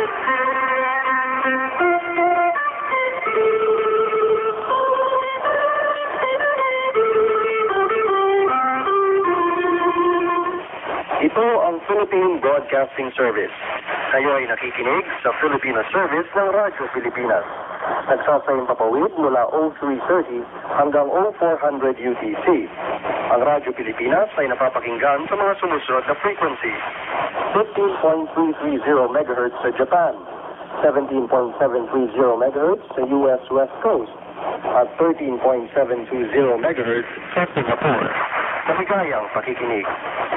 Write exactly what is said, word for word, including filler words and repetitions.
Ito ang Philippine Broadcasting Service. Kayo ay nakikinig sa Filipino Service ng Radyo Pilipinas. Nagsasayang papawid mula oh three thirty hanggang oh four hundred U T C. Ang Radyo Pilipinas ay napapakinggan sa mga sumusunod na frequencies. fifteen point three three zero megahertz sa Japan, seventeen point seven three zero megahertz sa U S West Coast, at thirteen point seven two zero megahertz sa Singapore. Maligayang pakikinig.